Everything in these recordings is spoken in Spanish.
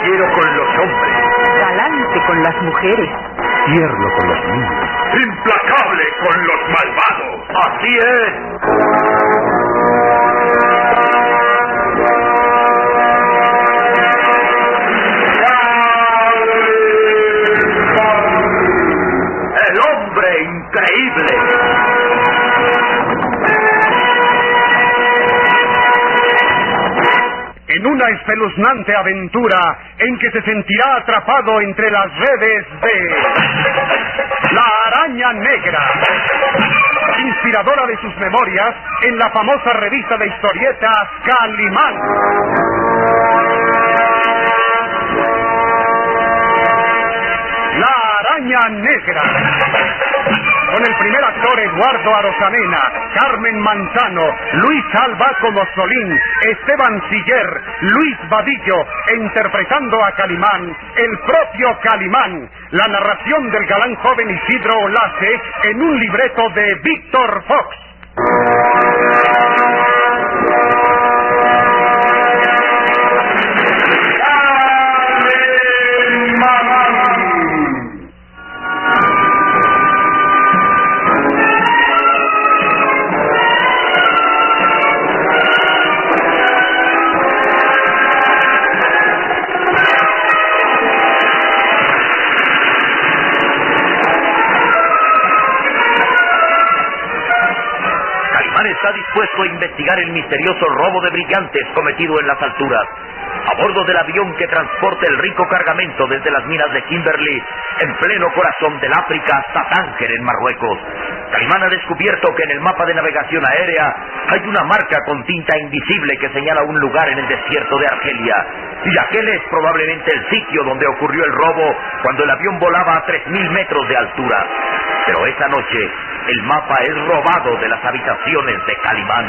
caballero con los hombres, galante con las mujeres, tierno con los niños, implacable con los malvados. Así es. El hombre increíble. en una espeluznante aventura en que se sentirá atrapado entre las redes de la Araña Negra, inspiradora de sus memorias en la famosa revista de historietas Calimán. La Araña Negra, con el primer actor Eduardo Arosamena, Carmen Manzano, Luis Alba como Solín, Esteban Siller, Luis Vadillo, e interpretando a Calimán, el propio Calimán, la narración del galán joven Isidro Olace en un libreto de Víctor Fox. Está dispuesto a investigar el misterioso robo de brillantes cometido en las alturas, a bordo del avión que transporta el rico cargamento desde las minas de Kimberley, en pleno corazón del África, hasta Tánger, en Marruecos. Calimán ha descubierto que en el mapa de navegación aérea hay una marca con tinta invisible que señala un lugar en el desierto de Argelia, y aquel es probablemente el sitio donde ocurrió el robo cuando el avión volaba a 3.000 metros de altura. Pero esa noche el mapa es robado de las habitaciones de Calimán.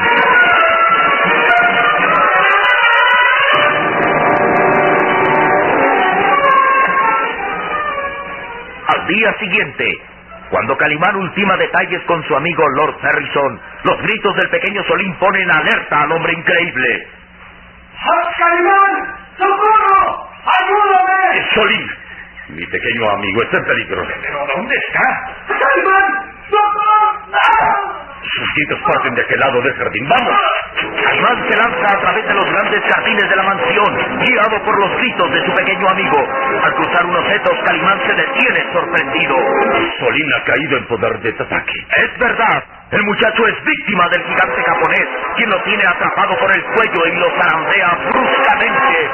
Al día siguiente, cuando Calimán ultima detalles con su amigo Lord Ferrison, los gritos del pequeño Solín ponen alerta al hombre increíble. ¡Calimán! ¡Socorro! ¡Ayúdame! Solín, mi pequeño amigo, está en peligro. ¿Pero dónde está? ¡Calimán! ¡Socorro! ¡Ah! Sus gritos parten de aquel lado del jardín. ¡Vamos! Calimán se lanza a través de los grandes jardines de la mansión, guiado por los gritos de su pequeño amigo. Al cruzar unos setos, Calimán se detiene sorprendido. Solín ha caído en poder de Tatake. Es verdad. El muchacho es víctima del gigante japonés, quien lo tiene atrapado por el cuello y lo zarandea bruscamente.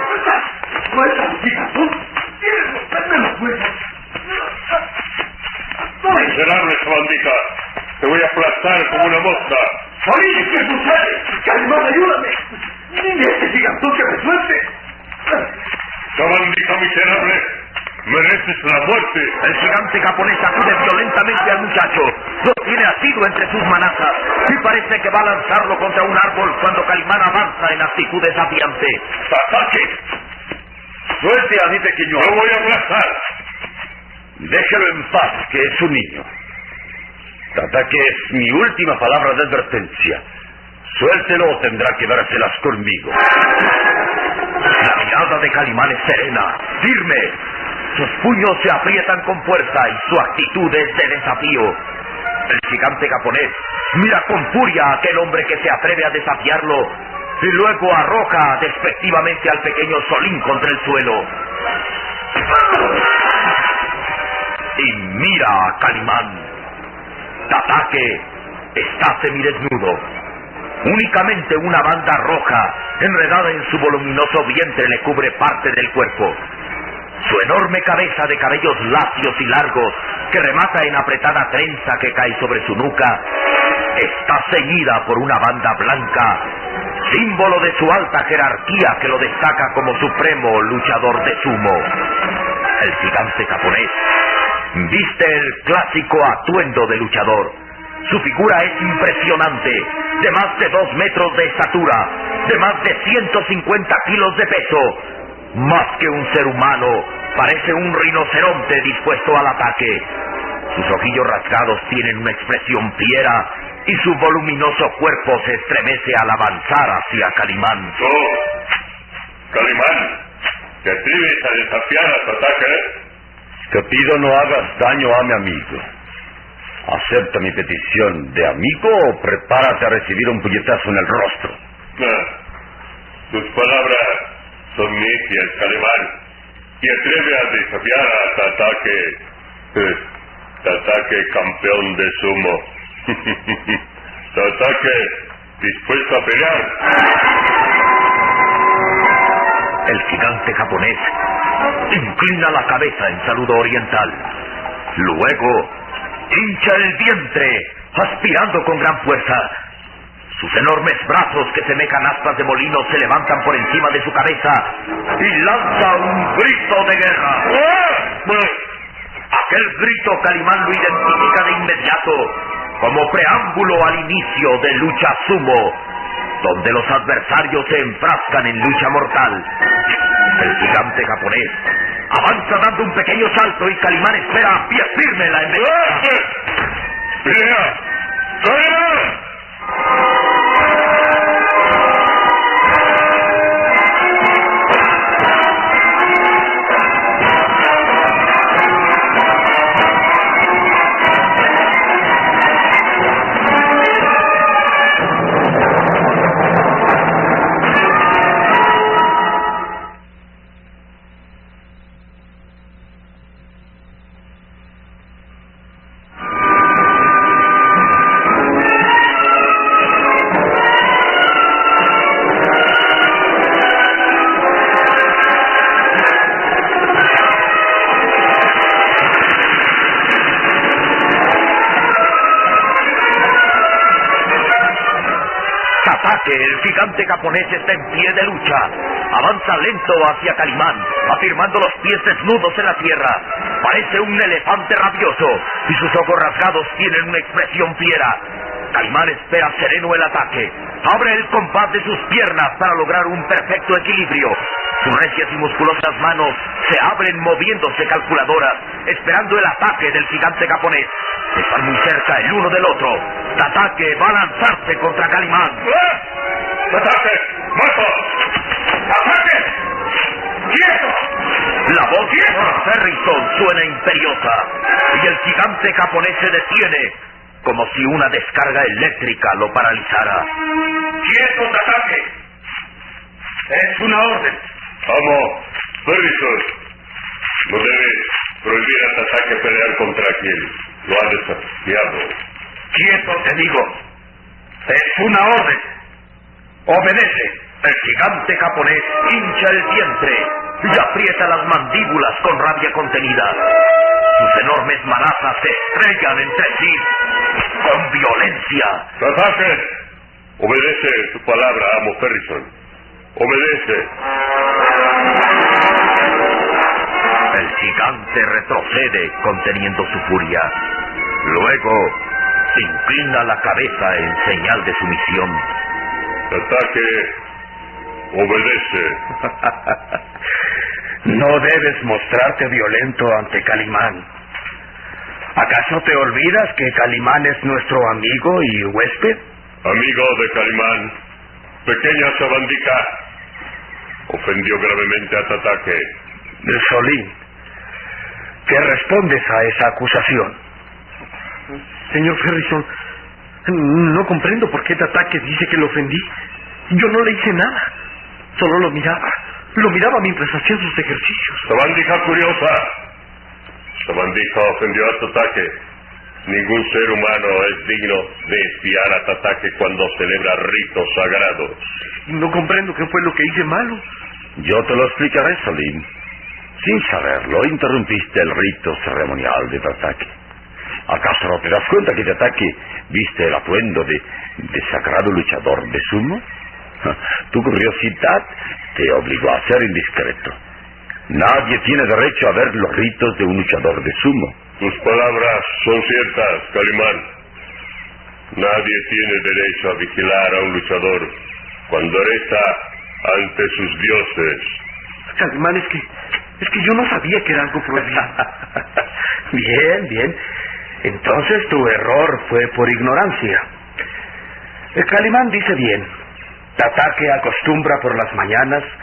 ¡Miserable sabandija! ¡Te voy a aplastar como una mosca! ¡Solín, qué sucede! ¡Calimán, ayúdame! ¡Este gigantón que me suelte! ¡Sabandija miserable! ¡Mereces la muerte! El gigante japonés sacude violentamente al muchacho. Lo tiene asido entre sus manazas y parece que va a lanzarlo contra un árbol cuando Calimán avanza en actitud desafiante. ¡Tatake! ¡Suelte a mi pequeño! ¡Lo voy a aplastar! Déjelo en paz, que es un niño. Tatake es mi última palabra de advertencia. Suéltelo o tendrá que dárselas conmigo. La mirada de Calimán es serena, firme. Sus puños se aprietan con fuerza y su actitud es de desafío. El gigante japonés mira con furia a aquel hombre que se atreve a desafiarlo y luego arroja despectivamente al pequeño Solín contra el suelo. Y mira a Calimán. Tatake está semidesnudo. Únicamente una banda roja enredada en su voluminoso vientre le cubre parte del cuerpo. Su enorme cabeza de cabellos lacios y largos, que remata en apretada trenza que cae sobre su nuca, está ceñida por una banda blanca, símbolo de su alta jerarquía que lo destaca como supremo luchador de sumo. El gigante japonés viste el clásico atuendo de luchador. Su figura es impresionante, de más de 2 metros de estatura, de más de 150 kilos de peso. Más que un ser humano, parece un rinoceronte dispuesto al ataque. Sus ojillos rasgados tienen una expresión fiera y su voluminoso cuerpo se estremece al avanzar hacia Calimán. ¡Oh! ¡Calimán! ¿Te atreves a desafiar a Tatake? Te pido no hagas daño a mi amigo. Acepta mi petición de amigo o prepárate a recibir un puñetazo en el rostro. Tus palabras son necias, Calimán. Y atreve a desafiar a Tatake. Tatake, campeón de sumo. Tatake, dispuesto a pelear. El gigante japonés inclina la cabeza en saludo oriental. Luego hincha el vientre, aspirando con gran fuerza. Sus enormes brazos, que semejan astas de molino, se levantan por encima de su cabeza y lanza un grito de guerra. Aquel grito Calimán lo identifica de inmediato como preámbulo al inicio de lucha sumo, donde los adversarios se enfrascan en lucha mortal. El gigante japonés avanza dando un pequeño salto y Calimán espera a pie firme la embestida. ¡Pelea! ¡Calimán! El gigante japonés está en pie de lucha. Avanza lento hacia Calimán, afirmando los pies desnudos en la tierra. Parece un elefante rabioso y sus ojos rasgados tienen una expresión fiera. Calimán espera sereno el ataque. Abre el compás de sus piernas para lograr un perfecto equilibrio. Sus recias y musculosas manos se abren moviéndose calculadoras, esperando el ataque del gigante japonés. Están muy cerca el uno del otro. Tatake va a lanzarse contra Calimán. ¡Tatake! ¡Muerto! ¡Tatake! ¡Quieto! La voz de Ferrison suena imperiosa y el gigante japonés se detiene como si una descarga eléctrica lo paralizara. ¡Quieto, Tatake! Es una orden. Amo, Ferrison, no debes prohibir a Tatake pelear contra quien lo ha desafiado. ¡Quieto, te digo! ¡Es una orden! ¡Obedece! El gigante japonés hincha el vientre y aprieta las mandíbulas con rabia contenida. Sus enormes manazas se estrellan entre sí con violencia. ¡Tatake! Obedece tu palabra, amo Ferrison. Obedece. El gigante retrocede conteniendo su furia. Luego inclina la cabeza en señal de sumisión. Tatake, obedece. No debes mostrarte violento ante Calimán. ¿Acaso te olvidas que Calimán es nuestro amigo y huésped? Amigo de Calimán, pequeña sabandija, ofendió gravemente a Tatake. Solín, ¿qué respondes a esa acusación? Señor Ferrison, no comprendo por qué Tatake dice que lo ofendí. Yo no le hice nada. Solo lo miraba. Lo miraba mientras hacía sus ejercicios. Sabandija curiosa. Sabandija ofendió a Tatake. Ningún ser humano es digno de espiar a Tatake cuando celebra ritos sagrados. No comprendo qué fue lo que hice malo. Yo te lo explicaré, Solín. Sin saberlo, interrumpiste el rito ceremonial de Tatake. ¿Acaso no te das cuenta que Tatake viste el atuendo de sagrado luchador de sumo? Tu curiosidad te obligó a ser indiscreto. Nadie tiene derecho a ver los ritos de un luchador de sumo. Tus palabras son ciertas, Calimán. Nadie tiene derecho a vigilar a un luchador cuando reza ante sus dioses. Calimán, es que yo no sabía que era algo prohibido. Bien, bien. Entonces tu error fue por ignorancia. El Calimán dice bien. Tatake acostumbra por las mañanas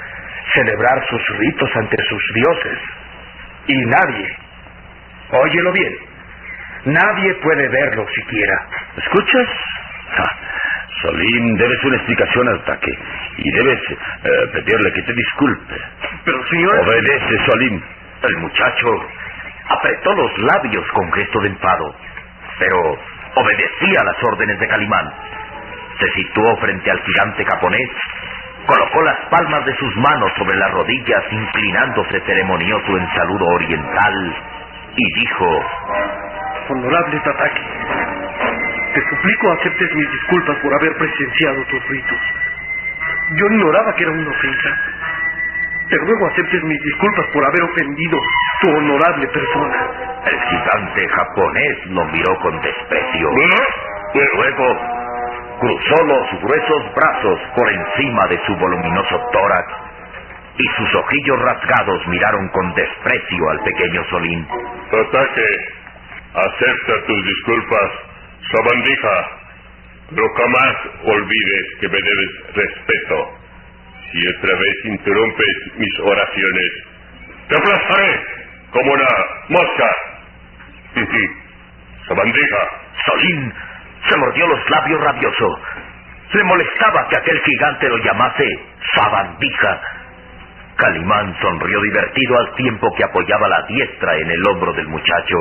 celebrar sus ritos ante sus dioses. Y nadie, óyelo bien, nadie puede verlo siquiera. ¿Escuchas? Solín, debes una explicación al ataque y debes pedirle que te disculpe. Pero, señor... Obedece, Solín. El muchacho apretó los labios con gesto de enfado, pero obedecía las órdenes de Calimán. Se situó frente al gigante japonés, colocó las palmas de sus manos sobre las rodillas, inclinándose ceremonioso en saludo oriental, y dijo: Honorable Tatake, te suplico aceptes mis disculpas por haber presenciado tus ritos. Yo ignoraba que era una ofensa. Te ruego aceptes mis disculpas por haber ofendido tu honorable persona. El gigante japonés lo miró con desprecio. Luego cruzó los gruesos brazos por encima de su voluminoso tórax y sus ojillos rasgados miraron con desprecio al pequeño Solín. Tatake, acepta tus disculpas, sabandija, pero jamás olvides que me debes respeto. Si otra vez interrumpes mis oraciones, te aplastaré como una mosca. Sabandija. Solín se mordió los labios rabioso. Le molestaba que aquel gigante lo llamase sabandija. Calimán sonrió divertido al tiempo que apoyaba la diestra en el hombro del muchacho.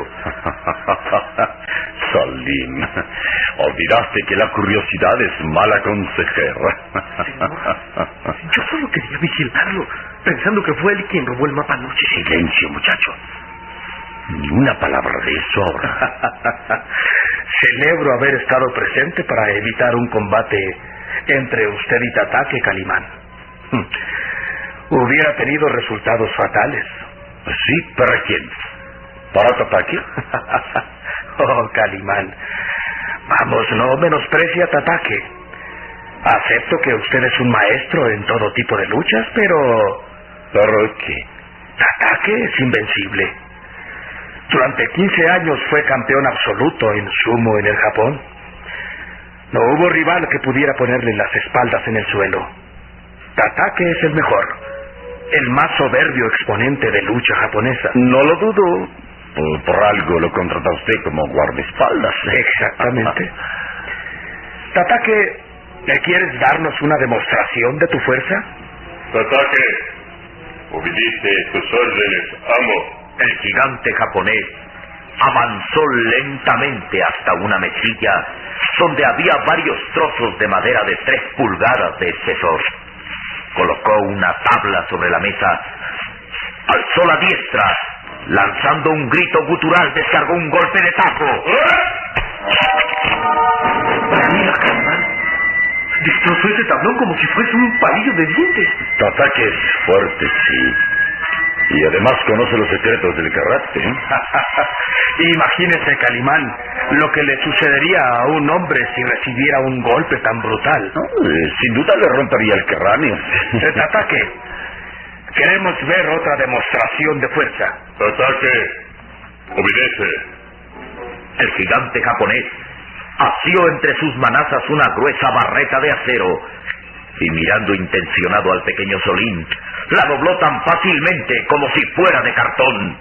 Solín, olvidaste que la curiosidad es mala consejera. Señor, yo solo quería vigilarlo, pensando que fue él quien robó el mapa anoche. Silencio, muchacho. Ni una palabra de eso ahora. Celebro haber estado presente para evitar un combate entre usted y Tatake, Calimán. Hubiera tenido resultados fatales. Sí, ¿para quién? ¿Para Tatake? Oh, Calimán, vamos, no menosprecie a Tatake. Acepto que usted es un maestro en todo tipo de luchas, pero... ¿Pero qué? Tatake es invencible. Durante 15 años fue campeón absoluto en sumo en el Japón. No hubo rival que pudiera ponerle las espaldas en el suelo. Tatake es el mejor, el más soberbio exponente de lucha japonesa. No lo dudo. Por algo lo contrata usted como guardaespaldas. Exactamente. Tatake, ¿quieres darnos una demostración de tu fuerza? Tatake, obedece tus órdenes, amo. El gigante japonés avanzó lentamente hasta una mesilla donde había varios trozos de madera de 3 pulgadas de espesor. Colocó una tabla sobre la mesa, alzó la diestra, lanzando un grito gutural, descargó un golpe de tajo. Mira, Calimán, destrozó ese tablón como si fuese un palillo de dientes. Tatake es fuerte, sí. Y además conoce los secretos del karate. Imagínese, Calimán, lo que le sucedería a un hombre si recibiera un golpe tan brutal. Sin duda le rompería el cráneo. Tatake, queremos ver otra demostración de fuerza. Tatake, obedece. El gigante japonés asió entre sus manazas una gruesa barreta de acero y mirando intencionado al pequeño Solín, la dobló tan fácilmente como si fuera de cartón.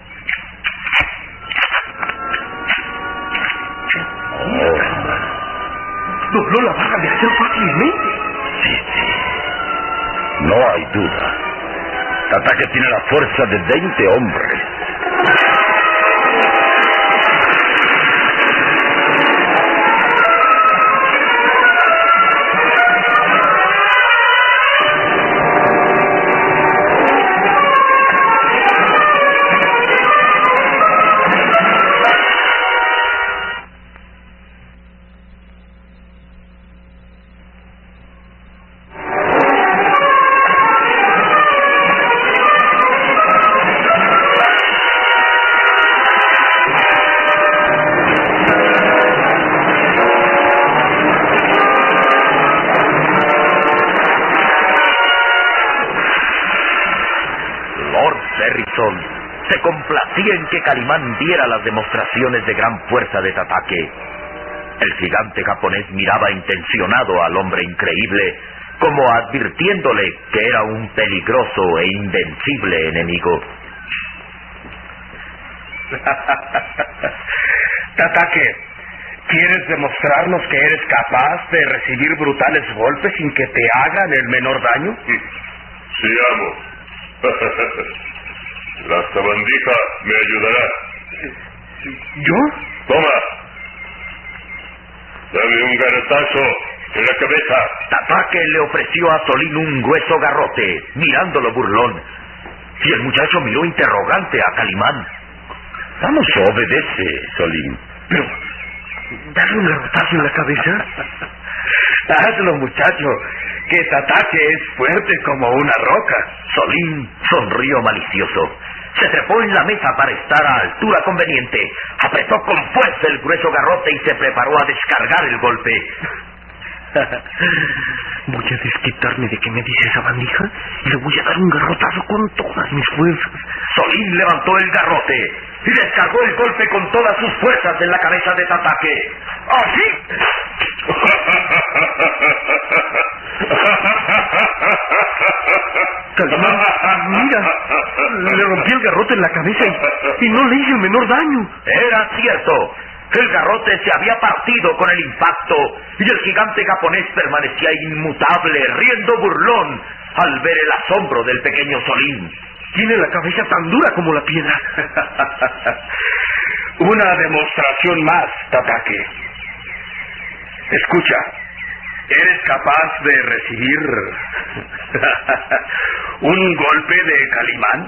Dobló la barra de acero fácilmente. Sí. No hay duda. Tatake tiene la fuerza de 20 hombres. Se complacía en que Calimán diera las demostraciones de gran fuerza de Tatake. El gigante japonés miraba intencionado al hombre increíble como advirtiéndole que era un peligroso e invencible enemigo. Tatake, ¿quieres demostrarnos que eres capaz de recibir brutales golpes sin que te hagan el menor daño? Sí, amo. La sabandija me ayudará. ¿Yo? Toma. Dame un garrotazo en la cabeza. Tatake le ofreció a Solín un grueso garrote, mirándolo burlón. Y el muchacho miró interrogante a Calimán. Vamos, obedece, Solín. Pero, ¿darle un garrotazo en la cabeza? Hazlo, muchacho, que Tatake es fuerte como una roca. Solín sonrió malicioso. Se trepó en la mesa para estar a altura conveniente. Apretó con fuerza el grueso garrote y se preparó a descargar el golpe. Voy a desquitarme de que me dice esa bandija y le voy a dar un garrotazo con todas mis fuerzas. Solín levantó el garrote y descargó el golpe con todas sus fuerzas en la cabeza de Tatake. ¡Así! Calimán, mira, le rompí el garrote en la cabeza y no le hice el menor daño. Era cierto. El garrote se había partido con el impacto y el gigante japonés permanecía inmutable, riendo burlón al ver el asombro del pequeño Solín. Tiene la cabeza tan dura como la piedra. Una demostración más, Tatake. Escucha, ¿eres capaz de recibir un golpe de Calimán?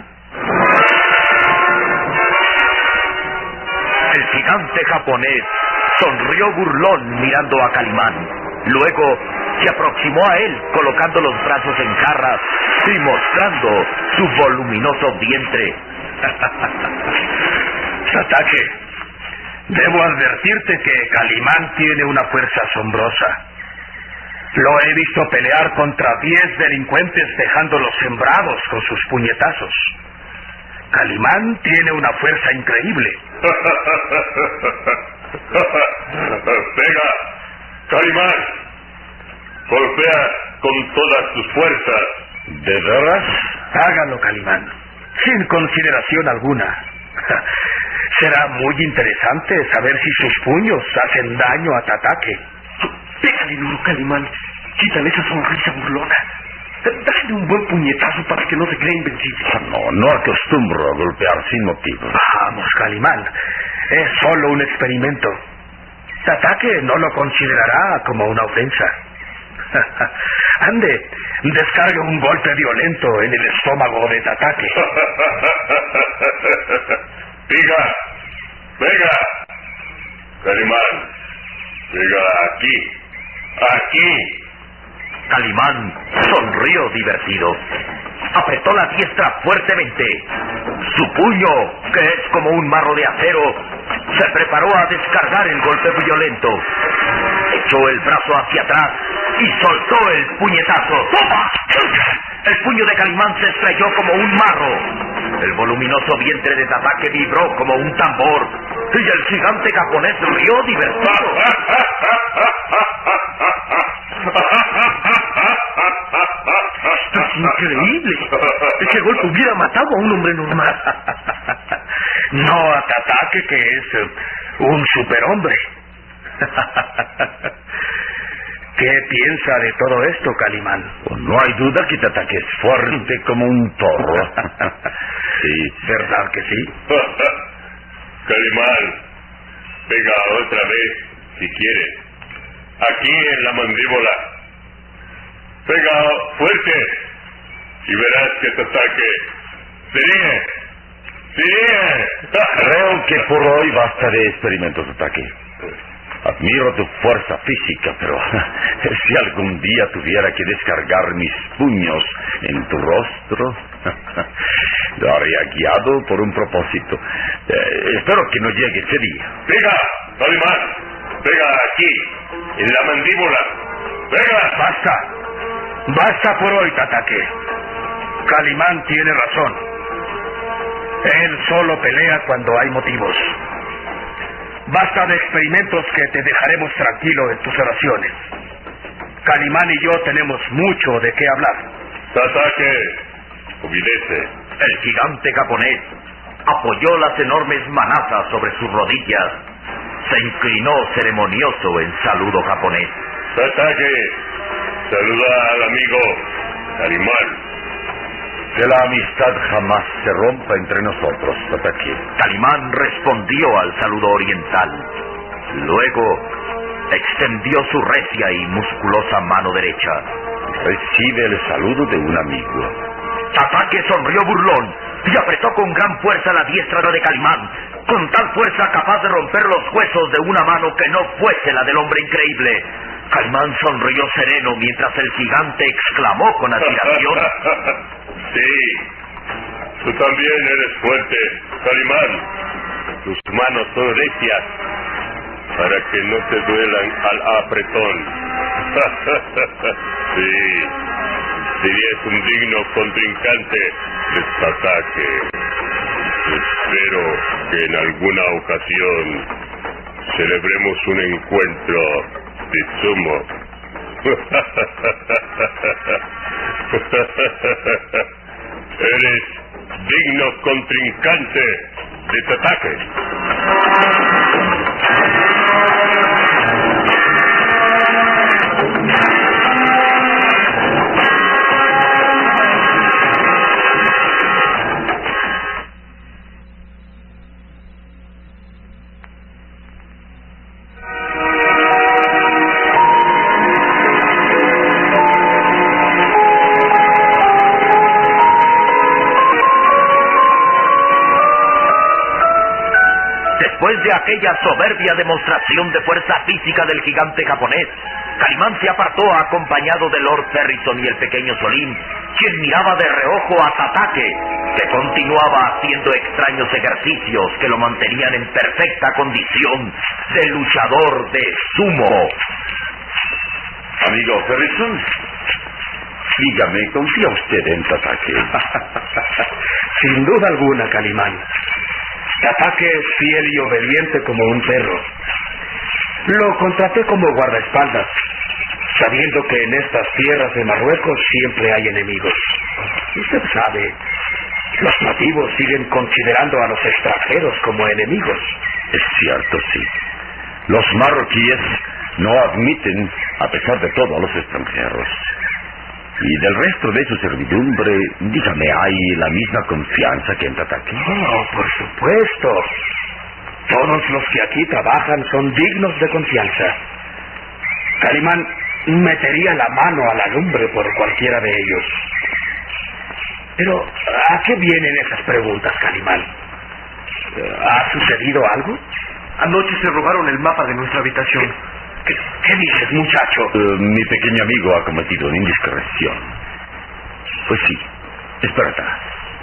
El gigante japonés sonrió burlón mirando a Calimán. Luego se aproximó a él colocando los brazos en jarras y mostrando su voluminoso vientre. Tatake, debo advertirte que Calimán tiene una fuerza asombrosa. Lo he visto pelear contra 10 delincuentes dejándolos sembrados con sus puñetazos. Calimán tiene una fuerza increíble. Pega, Calimán. Golpea con todas tus fuerzas. ¿De veras? Hágalo, Calimán, sin consideración alguna. Será muy interesante saber si sus puños hacen daño a Tatake. Pégale duro, Calimán. Quítale esa sonrisa burlona. Dale un buen puñetazo para que no se crea invencible. No acostumbro a golpear sin motivo. Vamos, Calimán. Es solo un experimento. Tatake no lo considerará como una ofensa. Ande, descargue un golpe violento en el estómago de Tatake. Pega, pega. Calimán, pega aquí, aquí. Calimán sonrió divertido. Apretó la diestra fuertemente. Su puño, que es como un marro de acero, se preparó a descargar el golpe violento. Echó el brazo hacia atrás y soltó el puñetazo. ¡Toma! El puño de Calimán se estrelló como un marro. El voluminoso vientre de Tatake vibró como un tambor y el gigante japonés rió divertido. Esto es increíble. Ese golpe hubiera matado a un hombre normal. No a Tatake, que es un superhombre. ¿Qué piensa de todo esto, Calimán? No hay duda que Tatake es fuerte como un toro. Sí, ¿verdad que sí? Calimán, pega otra vez si quieres. Aquí en la mandíbula. Pega fuerte y verás que Tatake se ríe. Creo que por hoy basta de experimentos, Tatake. Admiro tu fuerza física, pero si algún día tuviera que descargar mis puños en tu rostro, lo haría guiado por un propósito. Espero que no llegue ese día. Pega, Calimán, pega aquí, en la mandíbula. Pega. Basta. Basta por hoy, Tatake. Calimán tiene razón. Él solo pelea cuando hay motivos. Basta de experimentos que te dejaremos tranquilo en tus oraciones. Calimán y yo tenemos mucho de qué hablar. Tatake, obedece. El gigante japonés apoyó las enormes manazas sobre sus rodillas. Se inclinó ceremonioso en saludo japonés. Tatake, saluda al amigo Calimán. Que la amistad jamás se rompa entre nosotros, Tatake. Calimán respondió al saludo oriental. Luego extendió su recia y musculosa mano derecha. Recibe el saludo de un amigo. Tatake sonrió burlón y apretó con gran fuerza la diestra de Calimán, con tal fuerza capaz de romper los huesos de una mano que no fuese la del hombre increíble. Calimán sonrió sereno mientras el gigante exclamó con admiración: Sí, tú también eres fuerte, Calimán. Tus manos son recias para que no te duelan al apretón. Sí, serías un digno contrincante de Tatake. Espero que en alguna ocasión celebremos un encuentro de sumo. Eres digno contrincante de Tatake. Después de aquella soberbia demostración de fuerza física del gigante japonés, Calimán se apartó acompañado de Lord Ferrison y el pequeño Solín, quien miraba de reojo a Tatake, que continuaba haciendo extraños ejercicios que lo mantenían en perfecta condición de luchador de sumo. Amigo Ferrison, dígame, ¿confía usted en Tatake? Sin duda alguna, Calimán. Tatake es fiel y obediente como un perro. Lo contraté como guardaespaldas, sabiendo que en estas tierras de Marruecos siempre hay enemigos. Usted sabe, los nativos siguen considerando a los extranjeros como enemigos. Es cierto, sí. Los marroquíes no admiten, a pesar de todo, a los extranjeros. Y del resto de su servidumbre, dígame, ¿hay la misma confianza que en Tatake? Oh, por supuesto. Todos los que aquí trabajan son dignos de confianza. Calimán metería la mano a la lumbre por cualquiera de ellos. Pero, ¿a qué vienen esas preguntas, Calimán? ¿Ha sucedido algo? Anoche se robaron el mapa de nuestra habitación. ¿Qué dices, muchacho? Mi pequeño amigo ha cometido una indiscreción. Pues sí, es verdad.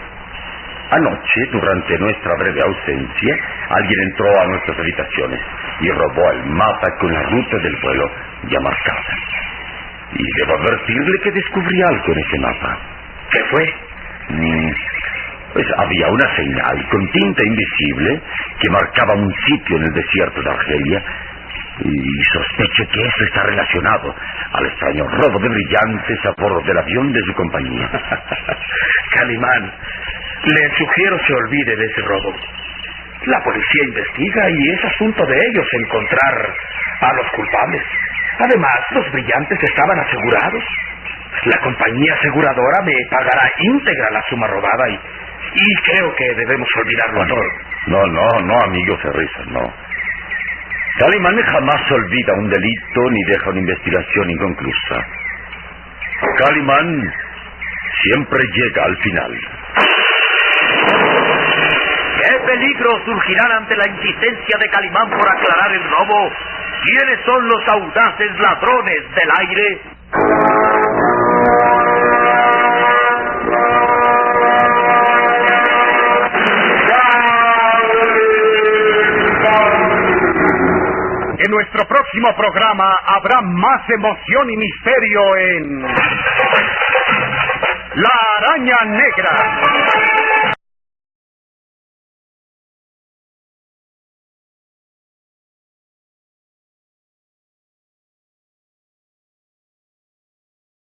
Anoche, durante nuestra breve ausencia, alguien entró a nuestras habitaciones y robó el mapa con la ruta del vuelo ya marcada. Y debo advertirle que descubrí algo en ese mapa. ¿Qué fue? Pues había una señal con tinta invisible que marcaba un sitio en el desierto de Argelia. Y sospecho que eso está relacionado al extraño robo de brillantes a bordo del avión de su compañía. Calimán, le sugiero se olvide de ese robo. La policía investiga y es asunto de ellos encontrar a los culpables. Además, los brillantes estaban asegurados. La compañía aseguradora me pagará íntegra la suma robada y creo que debemos olvidarlo todo. No, amigo Ferrison, no. Calimán jamás olvida un delito ni deja una investigación inconclusa. Calimán siempre llega al final. ¿Qué peligros surgirán ante la insistencia de Calimán por aclarar el robo? ¿Quiénes son los audaces ladrones del aire? En nuestro próximo programa habrá más emoción y misterio en La Araña Negra.